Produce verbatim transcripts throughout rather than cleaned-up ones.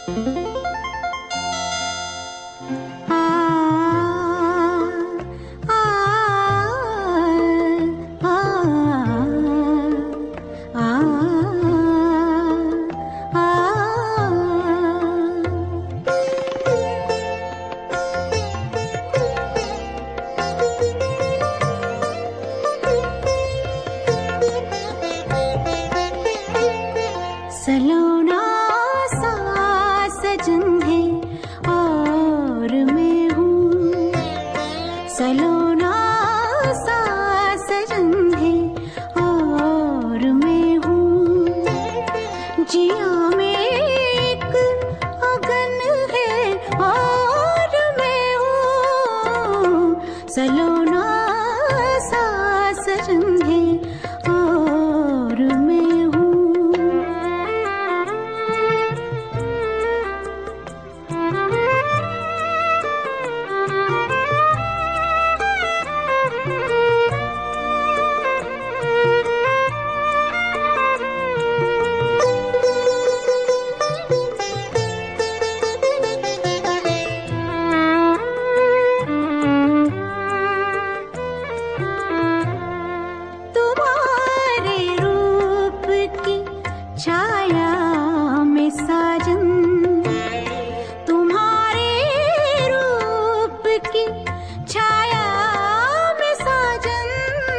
सलोना सा सजन है और मैं हूँ, सलोना सा सजन है और मैं हूँ, जिया में एक अगन है और मैं हूँ, सलोना सा सजन है और मैं हूँ। छाया में साजन, तुम्हारे रूप की छाया में साजन,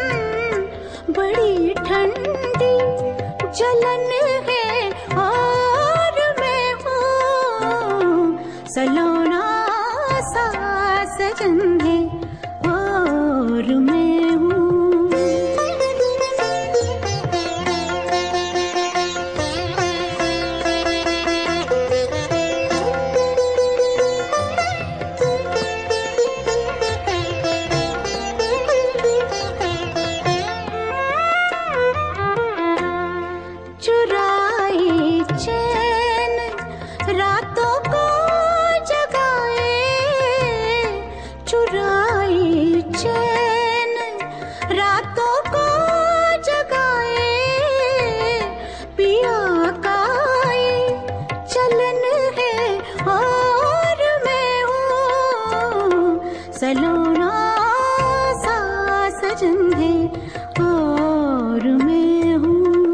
बड़ी ठंडी जलन है और मैं हूँ, सलोना सा सजन है और मैं हूँ। चुराए चैन रातों को जगाए, चुराए चैन रातों को जगाए, पिया का ये चलन है और मैं हूँ, सलोना सा सजन है और मैं हूँ।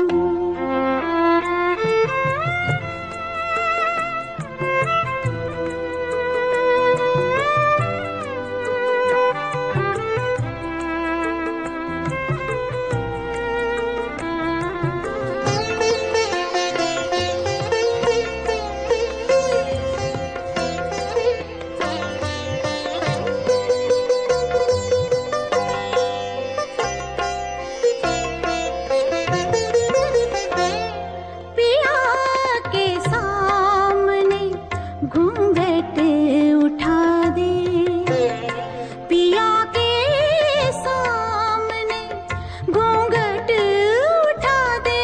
घूंघट उठा दे, पिया के सामने घूंघट उठा दे,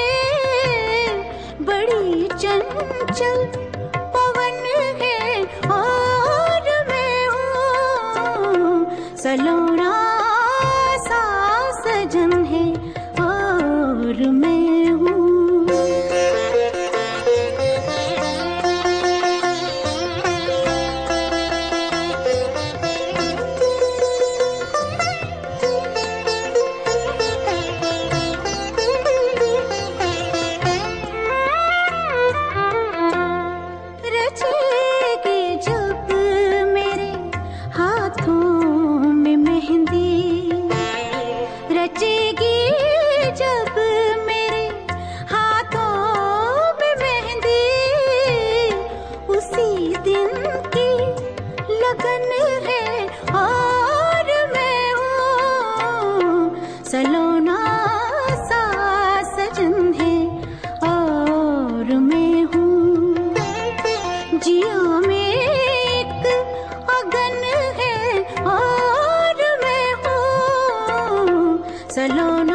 बड़ी चंचल पवन है और मैं हूँ, सलोना सा सजन है और मैं हूँ। रचेगी जब मेरे हाथों में मेहंदी, उसी दिन की लगन है और मैं हूँ, सलोना सा सजन है और मैं हूँ, जिया में एक अगन है और मैं हूँ, सलोना